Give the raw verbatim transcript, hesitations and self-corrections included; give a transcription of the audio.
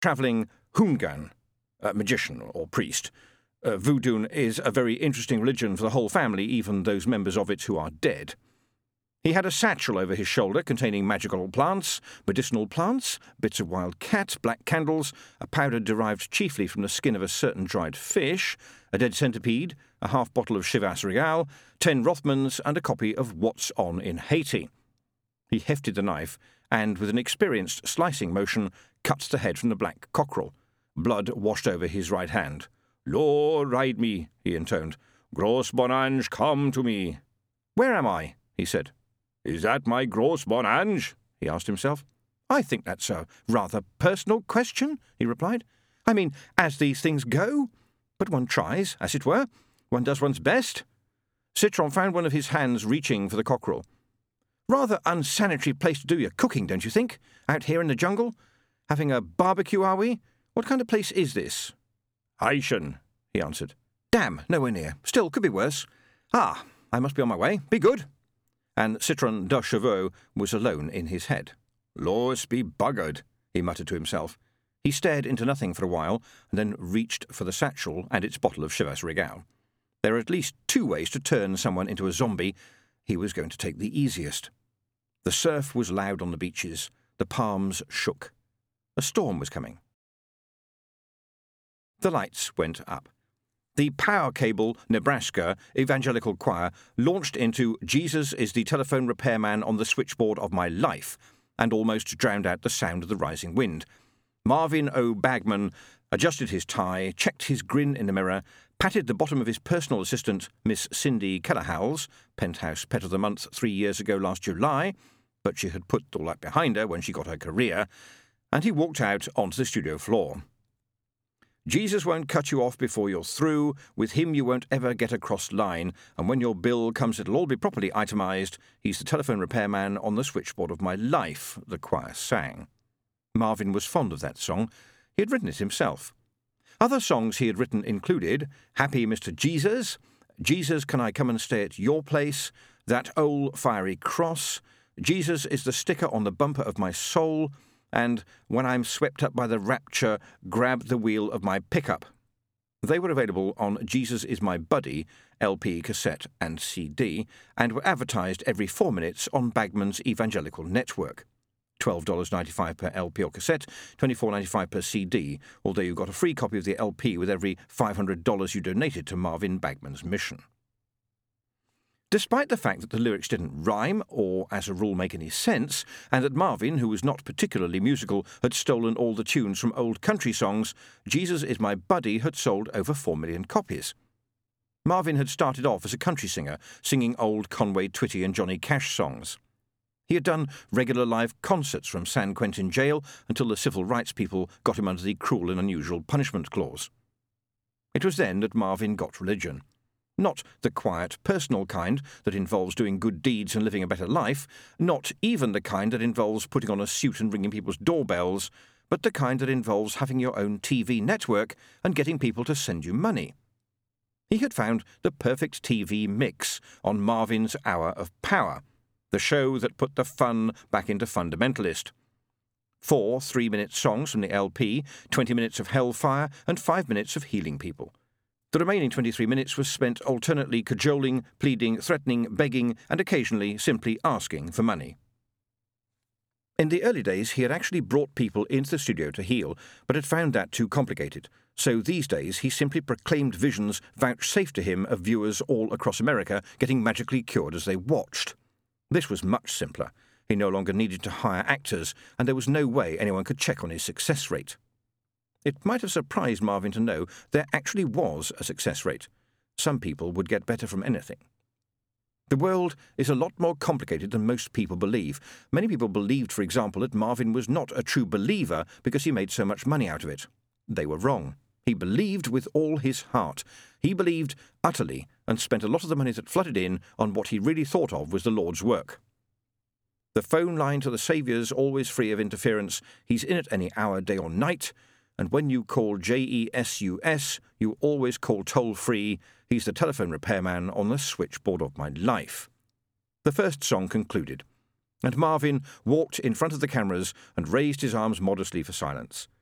travelling Hoongan, a magician or priest. Uh, voodoo is a very interesting religion for the whole family, even those members of it who are dead. He had a satchel over his shoulder containing magical plants, medicinal plants, bits of wild cat, black candles, a powder derived chiefly from the skin of a certain dried fish, a dead centipede, a half bottle of Chivas Regal, ten Rothmans, and a copy of What's On in Haiti. He hefted the knife and, with an experienced slicing motion, cut the head from the black cockerel. Blood washed over his right hand. "Lord, ride me," he intoned. "Gros bon ange, come to me." "Where am I?" he said. "Is that my gros bon ange?" he asked himself. "I think that's a rather personal question," he replied. "I mean, as these things go. But one tries, as it were. One does one's best." Citron found one of his hands reaching for the cockerel. "Rather unsanitary place to do your cooking, don't you think? Out here in the jungle? Having a barbecue, are we? What kind of place is this?" "Haitian," he answered. "Damn, nowhere near. Still, could be worse. Ah, I must be on my way. Be good." And Citron de Chevaux was alone in his head. "Laws be buggered," he muttered to himself. He stared into nothing for a while, and then reached for the satchel and its bottle of Chivas Regal. There are at least two ways to turn someone into a zombie. He was going to take the easiest. The surf was loud on the beaches. The palms shook. A storm was coming. The lights went up. The Power Cable Nebraska Evangelical Choir launched into "Jesus is the telephone repairman on the switchboard of my life," and almost drowned out the sound of the rising wind. Marvin O. Bagman adjusted his tie, checked his grin in the mirror, patted the bottom of his personal assistant, Miss Cindy Kellerhal's, Penthouse Pet of the Month three years ago last July, but she had put all that behind her when she got her career, and he walked out onto the studio floor. "Jesus won't cut you off before you're through. With him you won't ever get across line, and when your bill comes it'll all be properly itemised. He's the telephone repairman on the switchboard of my life," the choir sang. Marvin was fond of that song. He had written it himself. Other songs he had written included "Happy Mister Jesus," "Jesus, Can I Come and Stay at Your Place," "That Old Fiery Cross," "Jesus is the Sticker on the Bumper of My Soul," and "When I'm Swept Up by the Rapture, Grab the Wheel of My Pickup." They were available on Jesus Is My Buddy, L P, cassette and C D, and were advertised every four minutes on Bagman's Evangelical Network. twelve dollars and ninety-five cents per L P or cassette, twenty-four dollars and ninety-five cents per C D, although you got a free copy of the L P with every five hundred dollars you donated to Marvin Bagman's mission. Despite the fact that the lyrics didn't rhyme or, as a rule, make any sense, and that Marvin, who was not particularly musical, had stolen all the tunes from old country songs, Jesus Is My Buddy had sold over four million copies. Marvin had started off as a country singer, singing old Conway Twitty and Johnny Cash songs. He had done regular live concerts from San Quentin jail until the civil rights people got him under the cruel and unusual punishment clause. It was then that Marvin got religion. Not the quiet, personal kind that involves doing good deeds and living a better life, not even the kind that involves putting on a suit and ringing people's doorbells, but the kind that involves having your own T V network and getting people to send you money. He had found the perfect T V mix on Marvin's Hour of Power, the show that put the fun back into Fundamentalist. Four three-minute songs from the L P, twenty minutes of Hellfire, and five minutes of healing people. The remaining twenty-three minutes was spent alternately cajoling, pleading, threatening, begging, and occasionally simply asking for money. In the early days, he had actually brought people into the studio to heal, but had found that too complicated. So these days, he simply proclaimed visions vouchsafed to him of viewers all across America getting magically cured as they watched. This was much simpler. He no longer needed to hire actors, and there was no way anyone could check on his success rate. It might have surprised Marvin to know there actually was a success rate. Some people would get better from anything. The world is a lot more complicated than most people believe. Many people believed, for example, that Marvin was not a true believer because he made so much money out of it. They were wrong. He believed with all his heart. He believed utterly and spent a lot of the money that flooded in on what he really thought of was the Lord's work. The phone line to the Saviour's always free of interference. He's in it any hour, day or night. And when you call J E S U S, you always call toll-free. He's the telephone repairman on the switchboard of my life. The first song concluded, and Marvin walked in front of the cameras and raised his arms modestly for silence.